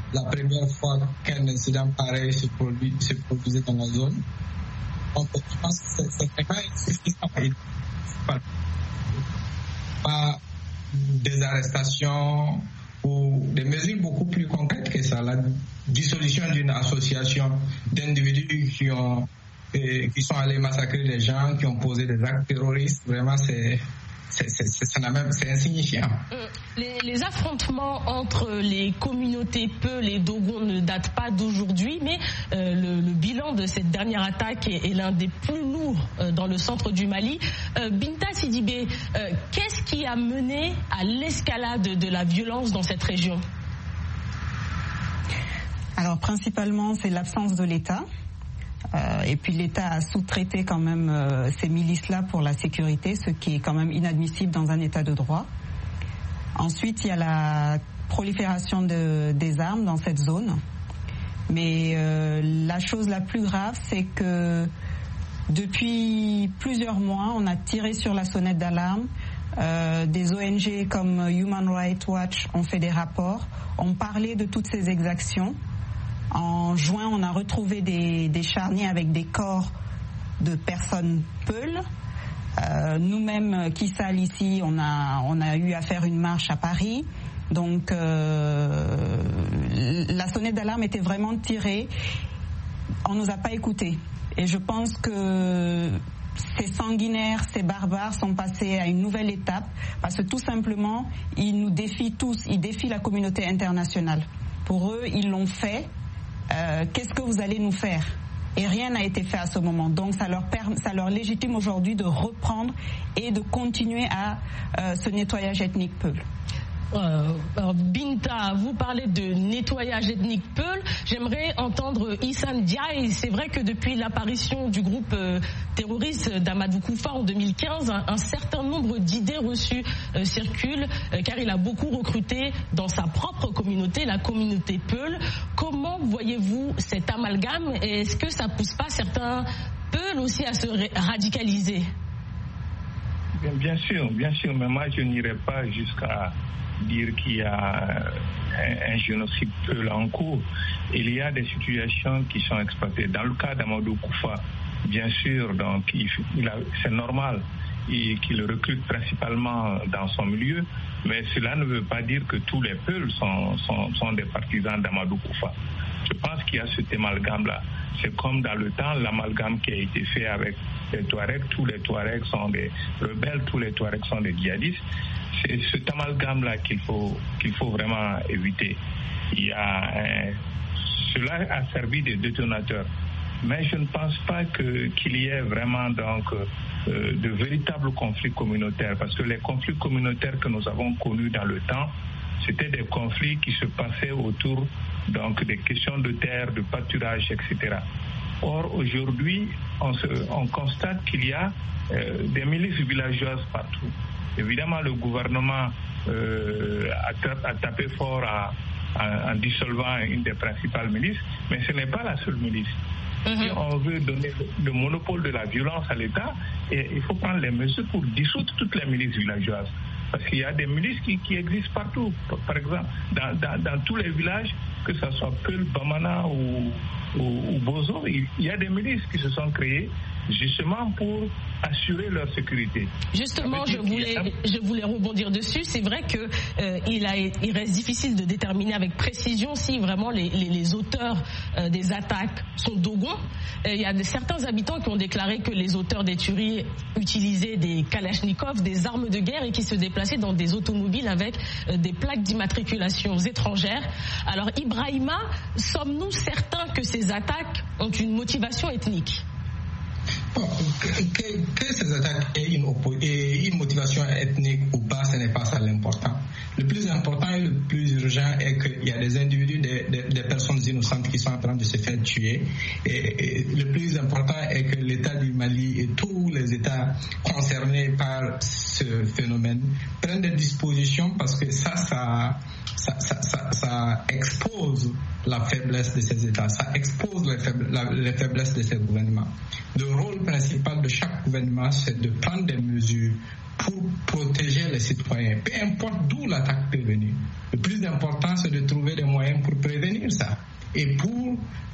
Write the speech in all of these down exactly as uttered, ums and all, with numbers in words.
la première fois qu'un incident pareil se, produit, se produisait dans la zone. Donc, je pense que c'est vraiment insuffisant. Pas des arrestations ou des mesures beaucoup plus concrètes que ça. La dissolution d'une association d'individus qui ont et qui sont allés massacrer des gens, qui ont posé des actes terroristes, vraiment c'est C'est, c'est, c'est, c'est insignifiant. Les, les affrontements entre les communautés Peul et Dogon ne datent pas d'aujourd'hui, mais euh, le, le bilan de cette dernière attaque est, est l'un des plus lourds euh, dans le centre du Mali. Euh, Binta Sidibé, euh, qu'est-ce qui a mené à l'escalade de la violence dans cette région? Alors principalement, c'est l'absence de l'État. Euh, et puis l'État a sous-traité quand même euh, ces milices-là pour la sécurité, ce qui est quand même inadmissible dans un État de droit. Ensuite, il y a la prolifération de, des armes dans cette zone. Mais euh, la chose la plus grave, c'est que depuis plusieurs mois, on a tiré sur la sonnette d'alarme. Euh, des O N G comme Human Rights Watch ont fait des rapports, ont parlé de toutes ces exactions. En juin, on a retrouvé des, des charniers avec des corps de personnes Peul. Euh, nous-mêmes, Kissal, ici, on a, on a eu à faire une marche à Paris. Donc, euh, la sonnette d'alarme était vraiment tirée. On ne nous a pas écoutés. Et je pense que ces sanguinaires, ces barbares sont passés à une nouvelle étape parce que tout simplement, ils nous défient tous. Ils défient la communauté internationale. Pour eux, ils l'ont fait. Euh, qu'est-ce que vous allez nous faire? Et rien n'a été fait à ce moment. Donc ça leur, permet, ça leur légitime aujourd'hui de reprendre et de continuer à euh, ce nettoyage ethnique Peul. Euh, alors Binta, vous parlez de nettoyage ethnique Peul. J'aimerais entendre Issane Diaye. C'est vrai que depuis l'apparition du groupe euh, terroriste d'Amadou Koufa en deux mille quinze, un, un certain nombre d'idées reçues euh, circulent, euh, car il a beaucoup recruté dans sa propre communauté, la communauté Peul. Comment voyez-vous cet amalgame et est-ce que ça pousse pas certains Peul aussi à se radicaliser? Bien, bien sûr, bien sûr, mais moi je n'irai pas jusqu'à dire qu'il y a un, un génocide Peul en cours. Il y a des situations qui sont exploitées. Dans le cas d'Amadou Koufa, bien sûr, donc il, il a, c'est normal qu'il recrute principalement dans son milieu, mais cela ne veut pas dire que tous les Peuls sont, sont, sont des partisans d'Amadou Koufa. Je pense qu'il y a cet amalgame-là. C'est comme dans le temps, l'amalgame qui a été fait avec les Touaregs. Tous les Touaregs sont des rebelles, tous les Touaregs sont des djihadistes. C'est cet amalgame-là qu'il faut, qu'il faut vraiment éviter. Il y a un, cela a servi de détonateur. Mais je ne pense pas que, qu'il y ait vraiment donc, euh, de véritables conflits communautaires. Parce que les conflits communautaires que nous avons connus dans le temps, c'était des conflits qui se passaient autour donc, des questions de terre, de pâturage, et cetera. Or, aujourd'hui, on, se, on constate qu'il y a euh, des milices villageoises partout. Évidemment, le gouvernement euh, a, a tapé fort à, à, en dissolvant une des principales milices, mais ce n'est pas la seule milice. Mm-hmm. Si on veut donner le, le monopole de la violence à l'État, et il faut prendre les mesures pour dissoudre toutes les milices villageoises. Parce qu'il y a des milices qui, qui existent partout. Par exemple, dans, dans, dans tous les villages, que ce soit Peul, Bamana ou, ou, ou Bozo, il y a des milices qui se sont créées justement pour assurer leur sécurité. Justement, je voulais, je voulais rebondir dessus. C'est vrai que euh, il, a, il reste difficile de déterminer avec précision si vraiment les, les, les auteurs euh, des attaques sont Dogons. Euh, il y a de, certains habitants qui ont déclaré que les auteurs des tueries utilisaient des kalachnikovs, des armes de guerre et qui se déplaçaient dans des automobiles avec euh, des plaques d'immatriculation étrangères. Alors Ibrahima, sommes-nous certains que ces attaques ont une motivation ethnique? Bon, que, que, que ces attaques aient une, aient une motivation ethnique ou pas, ce n'est pas ça l'important. Le plus important et le plus urgent est qu'il y a des individus, des, des, des personnes innocentes qui sont en train de se faire tuer. Et, et le plus important est que l'État du Mali et tous les États concernés par ce phénomène prennent des dispositions parce que ça, ça, ça, ça, ça, ça expose la faiblesse de ces États, ça expose les, faible, la, les faiblesses de ces gouvernements. Le rôle principal de chaque gouvernement, c'est de prendre des mesures pour protéger les citoyens, peu importe d'où l'attaque peut venir. Le plus important, c'est de trouver des moyens pour prévenir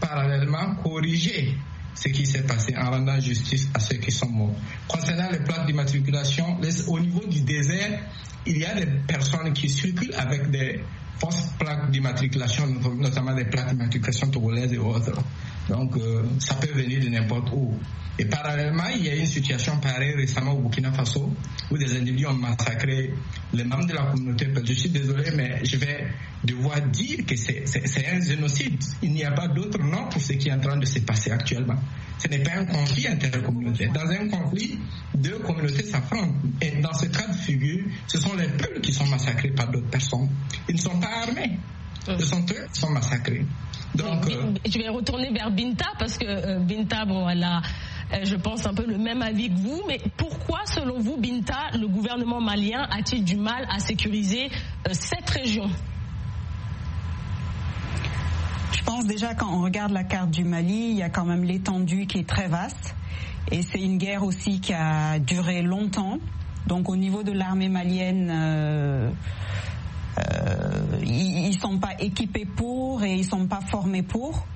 parallèlement corriger ce qui s'est passé en rendant justice à ceux qui sont morts. Concernant les plaques d'immatriculation, au niveau du désert, il y a des personnes qui circulent avec des fausses plaques d'immatriculation, notamment des plaques d'immatriculation togolaises et autres. Donc, euh, ça peut venir de n'importe où. Et parallèlement, il y a eu une situation pareille récemment au Burkina Faso, où des individus ont massacré les membres de la communauté. Je suis désolé, mais je vais devoir dire que c'est, c'est, c'est un génocide. Il n'y a pas d'autre nom pour ce qui est en train de se passer actuellement. Ce n'est pas un conflit intercommunautaire. Dans un conflit, deux communautés s'affrontent. Et dans ce cas de figure, ce sont les peuples qui sont massacrés par d'autres personnes. Ils ne sont pas armés. Ce sont eux qui sont massacrés. Donc, euh... je vais retourner vers Binta parce que euh, Binta, bon, elle a, euh, je pense, un peu le même avis que vous. Mais pourquoi, selon vous, Binta, le gouvernement malien a-t-il du mal à sécuriser euh, cette région? Je pense déjà quand on regarde la carte du Mali, il y a quand même l'étendue qui est très vaste. Et c'est une guerre aussi qui a duré longtemps. Donc au niveau de l'armée malienne... Euh, Euh, ils, ils sont pas équipés pour et ils sont pas formés pour.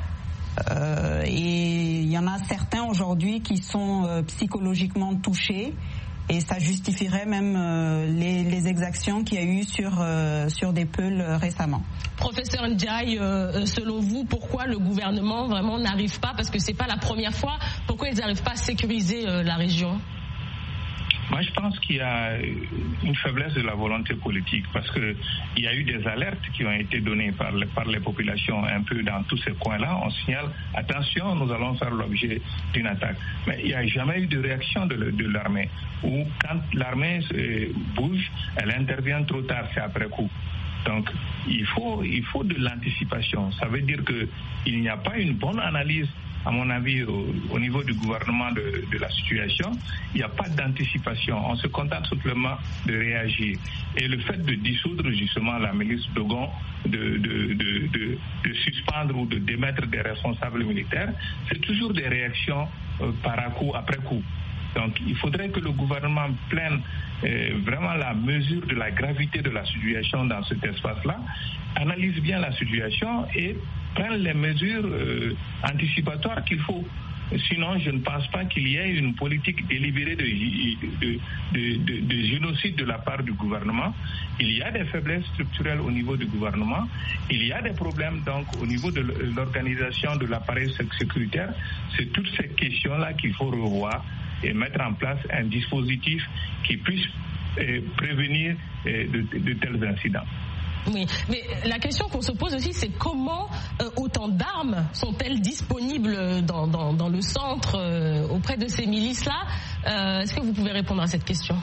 Euh, et il y en a certains aujourd'hui qui sont euh, psychologiquement touchés et ça justifierait même euh, les, les exactions qu'il y a eu sur euh, sur des peuls euh, récemment. Professeur Ndiaye, euh, selon vous, pourquoi le gouvernement vraiment n'arrive pas, parce que c'est pas la première fois, pourquoi ils n'arrivent pas à sécuriser euh, la région? Moi, je pense qu'il y a une faiblesse de la volonté politique parce qu'il y a eu des alertes qui ont été données par les, par les populations un peu dans tous ces coins-là. On signale, attention, nous allons faire l'objet d'une attaque. Mais il n'y a jamais eu de réaction de, de l'armée. Ou quand l'armée bouge, elle intervient trop tard, c'est après coup. Donc, il faut, il faut de l'anticipation. Ça veut dire qu'il n'y a pas une bonne analyse, à mon avis, au, au niveau du gouvernement de, de la situation. Il n'y a pas d'anticipation. On se contente simplement de réagir. Et le fait de dissoudre justement la milice Dogon, de, de, de, de, de suspendre ou de démettre des responsables militaires, c'est toujours des réactions euh, par à coup, après coup. Donc, il faudrait que le gouvernement prenne euh, vraiment la mesure de la gravité de la situation dans cet espace-là, analyse bien la situation et prenne les mesures euh, anticipatoires qu'il faut. Sinon, je ne pense pas qu'il y ait une politique délibérée de, de, de, de, de génocide de la part du gouvernement. Il y a des faiblesses structurelles au niveau du gouvernement. Il y a des problèmes donc au niveau de l'organisation de l'appareil sécuritaire. C'est toutes ces questions-là qu'il faut revoir et mettre en place un dispositif qui puisse euh, prévenir euh, de, de tels incidents. Oui, mais la question qu'on se pose aussi, c'est comment euh, autant d'armes sont-elles disponibles dans, dans, dans le centre euh, auprès de ces milices-là? euh, Est-ce que vous pouvez répondre à cette question?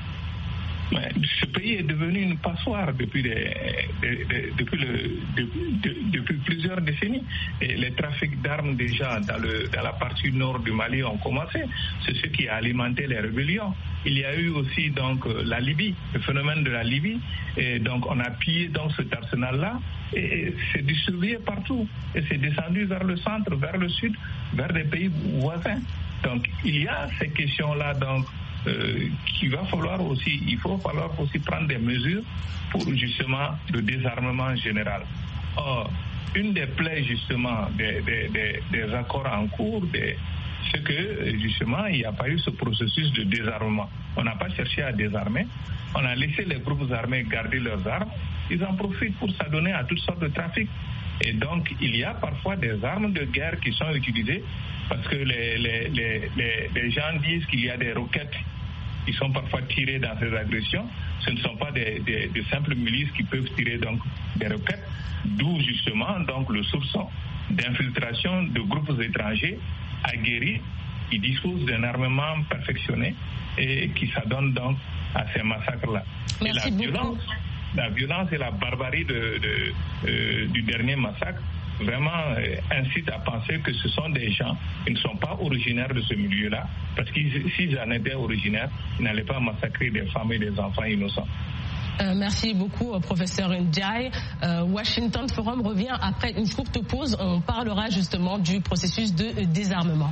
Ce pays est devenu une passoire depuis, des, des, des, depuis, le, depuis, de, depuis plusieurs décennies. Et les trafics d'armes déjà dans, le, dans la partie nord du Mali ont commencé. C'est ce qui a alimenté les rébellions. Il y a eu aussi donc la Libye, le phénomène de la Libye. Et donc on a pillé donc cet arsenal-là et c'est distribué partout. Et c'est descendu vers le centre, vers le sud, vers des pays voisins. Donc il y a ces questions-là donc Euh, qu'il va falloir aussi, il faut falloir aussi prendre des mesures pour justement le désarmement général. Or, une des plaies justement des, des, des, des accords en cours, des, c'est que justement il n'y a pas eu ce processus de désarmement. On n'a pas cherché à désarmer, on a laissé les groupes armés garder leurs armes, ils en profitent pour s'adonner à toutes sortes de trafics. Et donc il y a parfois des armes de guerre qui sont utilisées parce que les, les, les, les, les gens disent qu'il y a des roquettes qui sont parfois tirées dans ces agressions. Ce ne sont pas des, des, des simples milices qui peuvent tirer donc des roquettes, d'où justement donc le soupçon d'infiltration de groupes étrangers aguerris qui disposent d'un armement perfectionné et qui s'adonnent donc à ces massacres-là. Merci et la beaucoup. violence, la violence et la barbarie de, de, euh, du dernier massacre vraiment euh, incite à penser que ce sont des gens qui ne sont pas originaires de ce milieu-là, parce que s'ils en étaient originaires, ils n'allaient pas massacrer des femmes et des enfants innocents. Euh, merci beaucoup, professeur Ndiaye. Euh, Washington Forum revient après une courte pause. On parlera justement du processus de désarmement.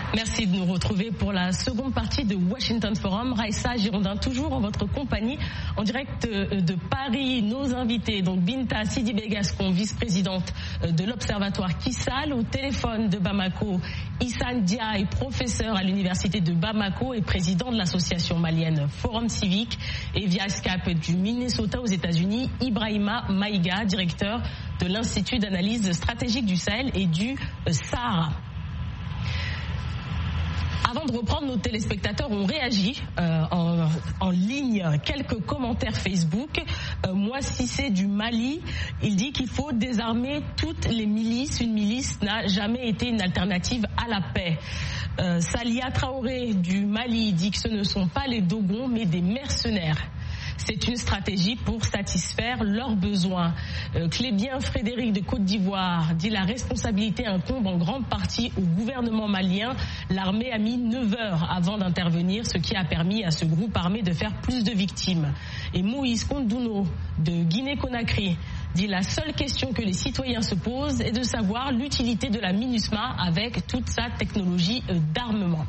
Merci de nous retrouver pour la seconde partie de Washington Forum. Raissa Girondin, toujours en votre compagnie, en direct de Paris. Nos invités, donc Binta Sidibé Gascon, vice-présidente de l'Observatoire Kissal, au téléphone de Bamako, Issa Ndiaye, professeur à l'université de Bamako et président de l'association malienne Forum Civique, et via Skype du Minnesota aux États-Unis, Ibrahima Maïga, directeur de l'Institut d'analyse stratégique du Sahel et du Sahara. Avant de reprendre, nos téléspectateurs ont réagi euh, en, en ligne. Quelques commentaires Facebook. Euh, moi, si c'est du Mali, il dit qu'il faut désarmer toutes les milices. Une milice n'a jamais été une alternative à la paix. Euh, Salia Traoré du Mali dit que ce ne sont pas les Dogons, mais des mercenaires. C'est une stratégie pour satisfaire leurs besoins. Euh, Clébien Frédéric de Côte d'Ivoire dit la responsabilité incombe en grande partie au gouvernement malien. L'armée a mis neuf heures avant d'intervenir, ce qui a permis à ce groupe armé de faire plus de victimes. Et Moïse Kondouno de Guinée-Conakry dit la seule question que les citoyens se posent est de savoir l'utilité de la MINUSMA avec toute sa technologie d'armement.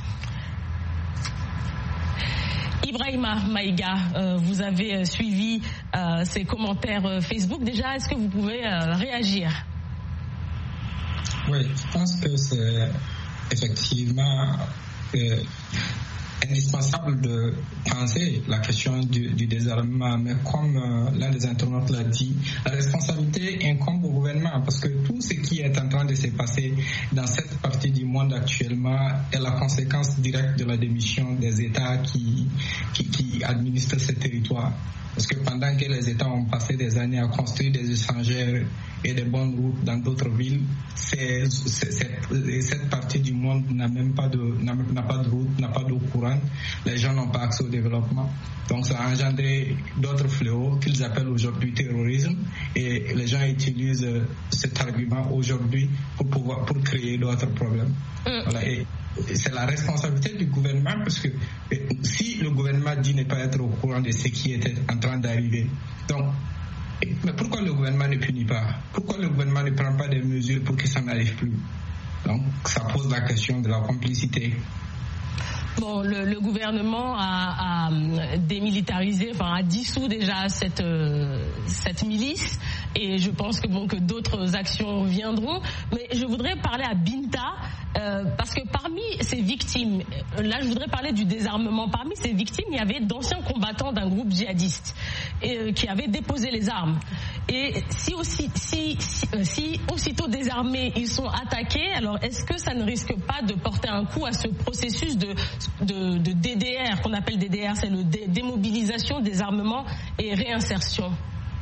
Ibrahima Maïga, euh, vous avez suivi euh, ces commentaires euh, Facebook. Déjà, est-ce que vous pouvez euh, réagir? Oui, je pense que c'est effectivement euh, indispensable de penser la question du, du désarmement, mais comme euh, l'un des internautes l'a dit, la responsabilité incombe au gouvernement, parce que tout ce qui est en train de se passer dans cette partie du monde actuellement est la conséquence directe de la démission des États qui, qui, qui administrent ce territoire. Parce que pendant que les États ont passé des années à construire des échangeurs et des bonnes routes dans d'autres villes, c'est, c'est, c'est, cette partie du monde n'a même pas de, n'a, n'a pas de route, n'a pas d'eau courante. Les gens n'ont pas accès au développement. Donc ça a engendré d'autres fléaux qu'ils appellent aujourd'hui terrorisme, et les gens utilisent cet argument aujourd'hui pour pouvoir, pour créer d'autres problèmes. Mm. Voilà. Et c'est la responsabilité du gouvernement, parce que si le gouvernement dit ne pas être au courant de ce qui était en train d'arriver, donc mais pourquoi le gouvernement ne punit pas? Pourquoi le gouvernement ne prend pas des mesures pour que ça n'arrive plus? Donc ça pose la question de la complicité. Bon, le, le gouvernement a, a démilitarisé, enfin a dissous déjà cette euh, cette milice, et je pense que bon que d'autres actions viendront. Mais je voudrais parler à Binta euh, parce que parmi ces victimes, là je voudrais parler du désarmement. Parmi ces victimes, il y avait d'anciens combattants d'un groupe djihadiste et, euh, qui avaient déposé les armes. Et si aussi si, si, euh, si aussitôt désarmés ils sont attaqués, alors est-ce que ça ne risque pas de porter un coup à ce processus de De, de D D R, qu'on appelle D D R, c'est le dé, démobilisation, désarmement et réinsertion?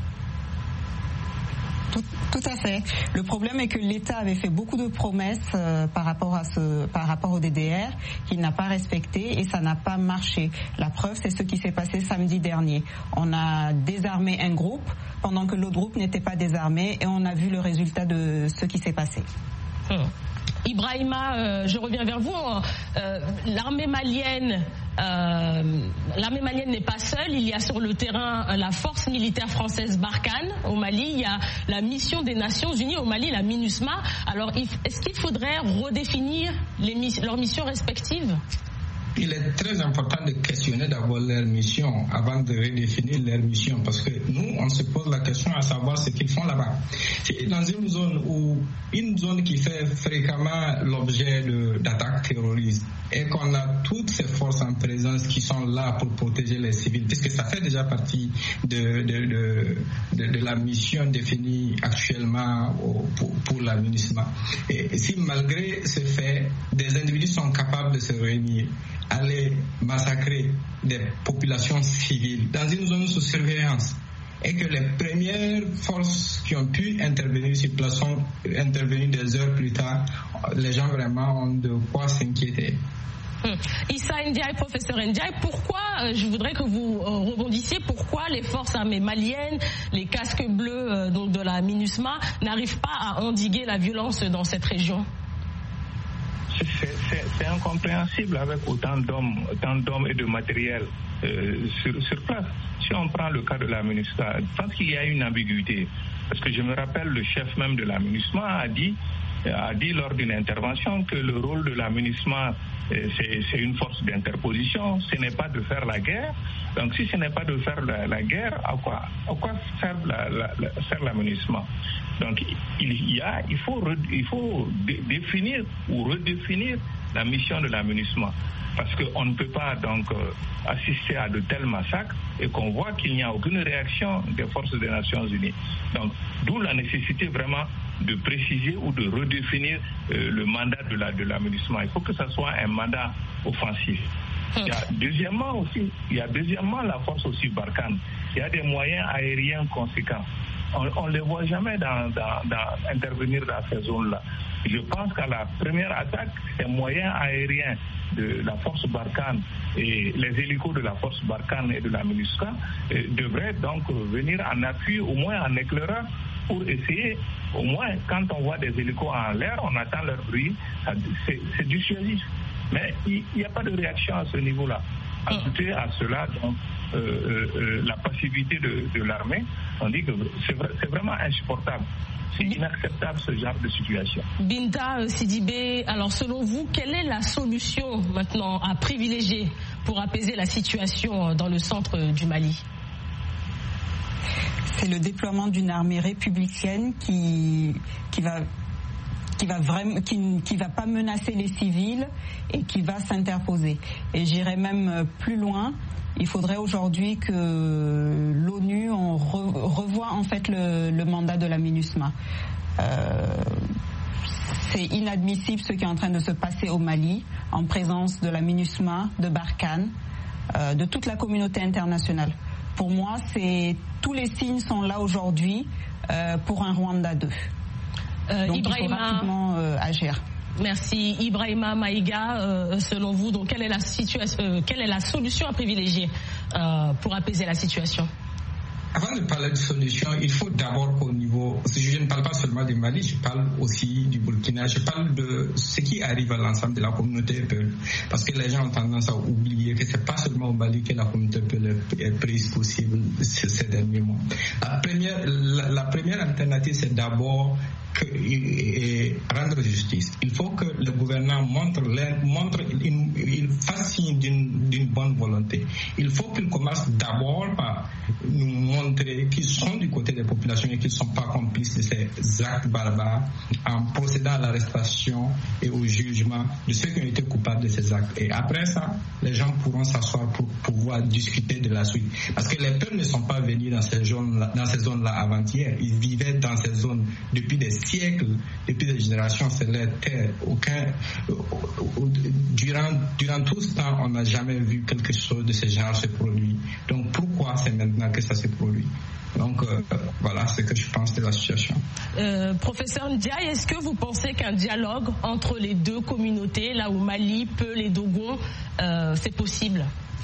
Tout, tout à fait. Le problème est que l'État avait fait beaucoup de promesses euh, par rapport à ce, par rapport au D D R, qu'il n'a pas respecté, et ça n'a pas marché. La preuve, c'est ce qui s'est passé samedi dernier. On a désarmé un groupe pendant que l'autre groupe n'était pas désarmé, et on a vu le résultat de ce qui s'est passé. Hum. Ibrahima, euh, je reviens vers vous. Euh, l'armée malienne, euh, l'armée malienne n'est pas seule. Il y a sur le terrain la force militaire française Barkhane au Mali. Il y a la mission des Nations Unies au Mali, la MINUSMA. Alors, est-ce qu'il faudrait redéfinir les, leurs missions respectives? Il est très important de questionner d'abord leur mission avant de redéfinir leur mission, parce que nous, on se pose la question à savoir ce qu'ils font là-bas. C'est dans une zone où, une zone qui fait fréquemment l'objet de, d'attaques terroristes, et qu'on a toutes ces forces en présence qui sont là pour protéger les civils, puisque ça fait déjà partie de, de, de, de, de la mission définie actuellement au, pour, pour la MINUSMA. Et si malgré ce fait, des individus sont capables de se réunir, aller massacrer des populations civiles dans une zone sous surveillance, et que les premières forces qui ont pu intervenir sur place sont intervenues des heures plus tard, les gens vraiment ont de quoi s'inquiéter. Hum. Issa Ndiaye, professeur Ndiaye, pourquoi, euh, je voudrais que vous euh, rebondissiez, pourquoi les forces armées maliennes, les casques bleus euh, donc de la MINUSMA, n'arrivent pas à endiguer la violence dans cette région? C'est, c'est, c'est incompréhensible avec autant d'hommes, autant d'hommes et de matériel euh, sur, sur place. Si on prend le cas de la MINUSMA, je pense qu'il y a une ambiguïté. Parce que je me rappelle, le chef même de la MINUSMA a dit a dit lors d'une intervention que le rôle de la MINUSMA, c'est, c'est une force d'interposition, ce n'est pas de faire la guerre. Donc si ce n'est pas de faire la, la guerre, à quoi, à quoi sert la, la, la, sert la MINUSMA? Donc il y a, il faut, il faut définir ou redéfinir la mission de la MINUSMA. Parce qu'on ne peut pas donc euh, assister à de tels massacres et qu'on voit qu'il n'y a aucune réaction des forces des Nations Unies. Donc, d'où la nécessité vraiment de préciser ou de redéfinir euh, le mandat de la, de la MINUSMA. Il faut que ce soit un mandat offensif. Il y a deuxièmement aussi, il y a deuxièmement la force aussi Barkhane. Il y a des moyens aériens conséquents. On ne les voit jamais dans, dans, dans, intervenir dans ces zones-là. Je pense qu'à la première attaque, ces moyens aériens de la force Barkhane et les hélicos de la force Barkhane et de la MINUSCA eh, devraient donc venir en appui, au moins en éclairant, pour essayer, au moins quand on voit des hélicos en l'air, on attend leur bruit, ça, c'est, c'est dissuasif. Mais il n'y a pas de réaction à ce niveau-là. Ajouter à cela donc, euh, euh, la passivité de, de l'armée, on dit que c'est, vrai, c'est vraiment insupportable. C'est inacceptable ce genre de situation. Binta euh, Sidibé, alors selon vous, quelle est la solution maintenant à privilégier pour apaiser la situation dans le centre du Mali? C'est le déploiement d'une armée républicaine qui, qui va... qui va vraiment, qui, qui va pas menacer les civils et qui va s'interposer. Et j'irai même plus loin. Il faudrait aujourd'hui que l'ONU on re, revoie en fait le, le mandat de la MINUSMA. Euh, c'est inadmissible ce qui est en train de se passer au Mali en présence de la MINUSMA, de Barkhane, euh, de toute la communauté internationale. Pour moi, c'est tous les signes sont là aujourd'hui euh, pour un Rwanda deux. Euh, donc Ibrahima, il faut rapidement euh, agir. Merci. Ibrahima Maïga, euh, selon vous, donc quelle est la situation, euh, quelle est la solution à privilégier euh, pour apaiser la situation? Avant de parler de solution, il faut d'abord au niveau, je ne parle pas seulement du Mali, je parle aussi du Burkina, je parle de ce qui arrive à l'ensemble de la communauté Peul, parce que les gens ont tendance à oublier que c'est pas seulement au Mali que la communauté Peul est prise possible ces derniers mois. La première, la, la première alternative, c'est d'abord que, et, et rendre justice. Il faut que le gouvernement montre, montre une, il fasse signe d'une, d'une bonne volonté. Il faut qu'il commence d'abord par nous montrer qu'ils sont du côté des populations et qu'ils ne sont pas complices de ces actes barbares en procédant à l'arrestation et au jugement de ceux qui ont été coupables de ces actes. Et après ça, les gens pourront s'asseoir pour pouvoir discuter de la suite. Parce que les peuples ne sont pas venus dans ces zones-là, dans ces zones-là avant-hier. Ils vivaient dans ces zones depuis des siècles, depuis des générations, c'est leur terre. Aucun, durant, durant tout ce temps, on n'a jamais vu quelque chose de ce genre se produire. Donc pourquoi c'est maintenant que ça se produit? Donc euh, voilà ce que je pense de la situation. Euh, professeur Ndiaye, est-ce que vous pensez qu'un dialogue entre les deux communautés, là où Mali, Peul et Dogon, euh, c'est possible?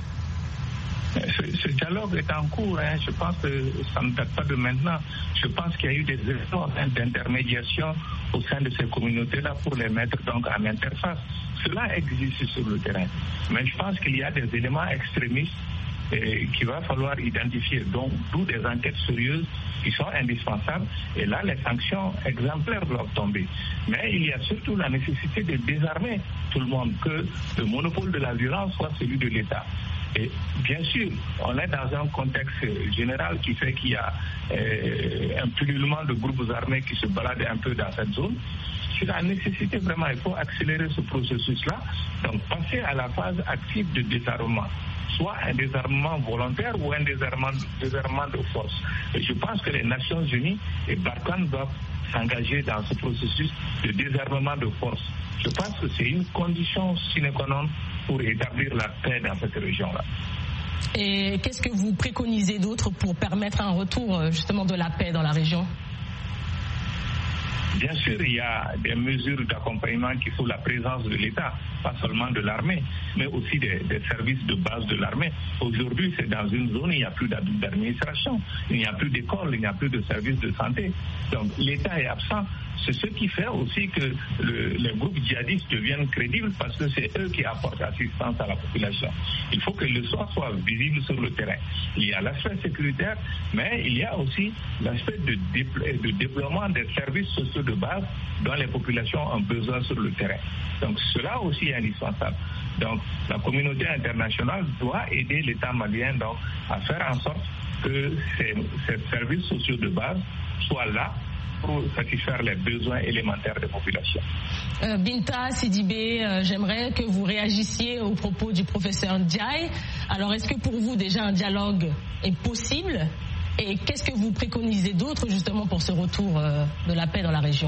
Ce, ce dialogue est en cours, hein. Je pense que ça ne date pas de maintenant. Je pense qu'il y a eu des efforts hein, d'intermédiation au sein de ces communautés-là pour les mettre donc en interface. Cela existe sur le terrain. Mais je pense qu'il y a des éléments extrémistes eh, qu'il va falloir identifier. Donc, d'où des enquêtes sérieuses qui sont indispensables. Et là, les sanctions exemplaires doivent tomber. Mais il y a surtout la nécessité de désarmer tout le monde, que le monopole de la violence soit celui de l'État. Et bien sûr, on est dans un contexte général qui fait qu'il y a euh, un pullulement de groupes armés qui se baladent un peu dans cette zone. C'est la nécessité vraiment, il faut accélérer ce processus-là, donc passer à la phase active de désarmement, soit un désarmement volontaire ou un désarmement, désarmement de force. Et je pense que les Nations Unies et Barkhane doivent s'engager dans ce processus de désarmement de force. Je pense que c'est une condition sine qua non pour établir la paix dans cette région-là. Et qu'est-ce que vous préconisez d'autre pour permettre un retour justement de la paix dans la région? Bien sûr, il y a des mesures d'accompagnement qui sont la présence de l'État, pas seulement de l'armée, mais aussi des, des services de base de l'armée. Aujourd'hui, c'est dans une zone où il n'y a plus d'administration, il n'y a plus d'école, il n'y a plus de services de santé. Donc l'État est absent. C'est ce qui fait aussi que le, les groupes djihadistes deviennent crédibles parce que c'est eux qui apportent assistance à la population. Il faut que le soin soit visible sur le terrain. Il y a l'aspect sécuritaire, mais il y a aussi l'aspect de, déplo- de déploiement des services sociaux de base dont les populations ont besoin sur le terrain. Donc cela aussi est indispensable. Donc la communauté internationale doit aider l'État malien donc, à faire en sorte que ces, ces services sociaux de base soient là pour satisfaire les besoins élémentaires des populations. Euh, Binta Sidibé, euh, j'aimerais que vous réagissiez aux propos du professeur Ndiaye. Alors, est-ce que pour vous, déjà, un dialogue est possible? Et qu'est-ce que vous préconisez d'autre, justement, pour ce retour euh, de la paix dans la région?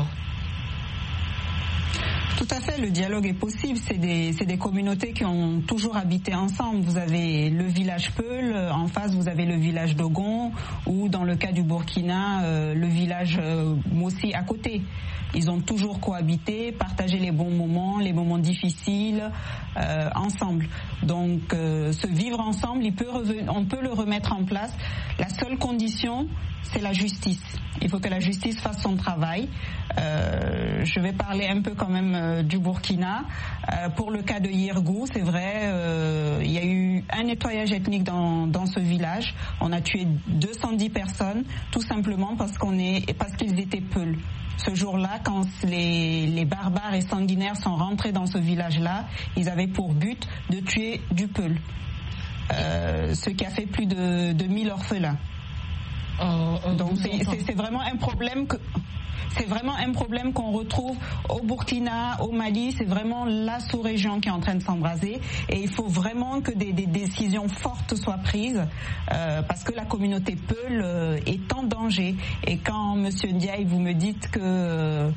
Tout à fait, le dialogue est possible. C'est des, c'est des communautés qui ont toujours habité ensemble. Vous avez le village Peul, en face vous avez le village Dogon, ou dans le cas du Burkina, euh, le village euh, Mossi à côté. Ils ont toujours cohabité, partagé les bons moments, les moments difficiles, euh, ensemble. Donc, euh, ce vivre ensemble, il peut reven- on peut le remettre en place. La seule condition, c'est la justice. Il faut que la justice fasse son travail. Euh, je vais parler un peu quand même euh, du Burkina. Euh, pour le cas de Yirgou, c'est vrai, euh, il y a eu un nettoyage ethnique dans, dans ce village. On a tué deux cent dix personnes, tout simplement parce qu'on est, parce qu'ils étaient Peuls. Ce jour-là, quand les, les barbares et sanguinaires sont rentrés dans ce village-là, ils avaient pour but de tuer du Peul, euh, ce qui a fait plus de, de mille orphelins. Euh, Donc c'est, c'est, c'est vraiment un problème que c'est vraiment un problème qu'on retrouve au Burkina, au Mali. C'est vraiment la sous-région qui est en train de s'embraser et il faut vraiment que des, des décisions fortes soient prises euh, parce que la communauté Peul euh, est en danger. Et quand Monsieur Ndiaye, vous me dites que euh,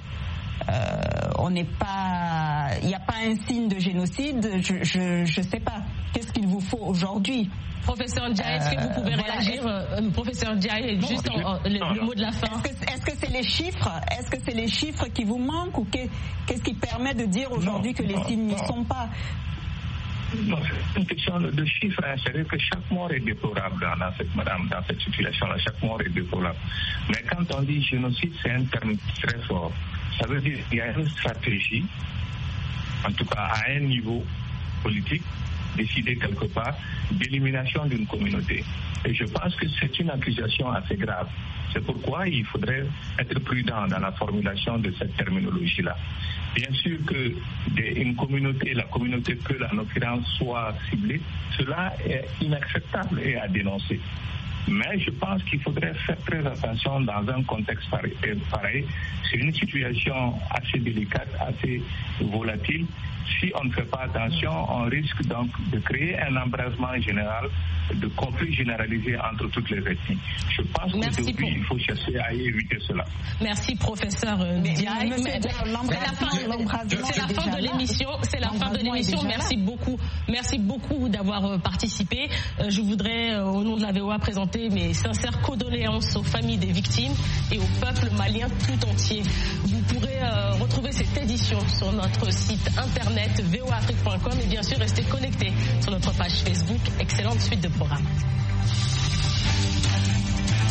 on n'est pas, il n'y a pas un signe de génocide, je je, je sais pas. Qu'est-ce qu'il vous faut aujourd'hui? Professeur Ndiaye, est-ce que vous pouvez euh, réagir voilà, euh, Professeur Ndiaye, juste en, en, le, le mot de la fin. Est-ce que, est-ce que c'est les chiffres Est-ce que c'est les chiffres qui vous manquent ou qu'est-ce qui permet de dire aujourd'hui que les signes n'y sont pas? Non, c'est une question de chiffres. Hein. C'est-à-dire que chaque mort est déplorable dans, dans, cette, dans cette situation-là. Chaque mort est déplorable. Mais quand on dit génocide, c'est un terme très fort. Ça veut dire qu'il y a une stratégie, en tout cas à un niveau politique, décidé quelque part, d'élimination d'une communauté. Et je pense que c'est une accusation assez grave. C'est pourquoi il faudrait être prudent dans la formulation de cette terminologie-là. Bien sûr que des, une communauté, la communauté Peul en l'occurrence, soit ciblée, cela est inacceptable et à dénoncer. Mais je pense qu'il faudrait faire très attention dans un contexte pareil. C'est une situation assez délicate, assez volatile. Si on ne fait pas attention, on risque donc de créer un embrasement général, de conflits généralisés entre toutes les ethnies. Je pense qu'aujourd'hui, pour... il faut chercher à éviter cela. Merci, professeur Ndiaye. C'est la fin, c'est la fin de l'émission. C'est la fin de l'émission. Merci beaucoup. Merci beaucoup d'avoir participé. Je voudrais, au nom de la V O A, présenter mes sincères condoléances aux familles des victimes et au peuple malien tout entier. Vous pourrez euh, retrouver cette édition sur notre site internet v o a afrique point com et bien sûr restez connectés sur notre page Facebook. Excellente suite de programme.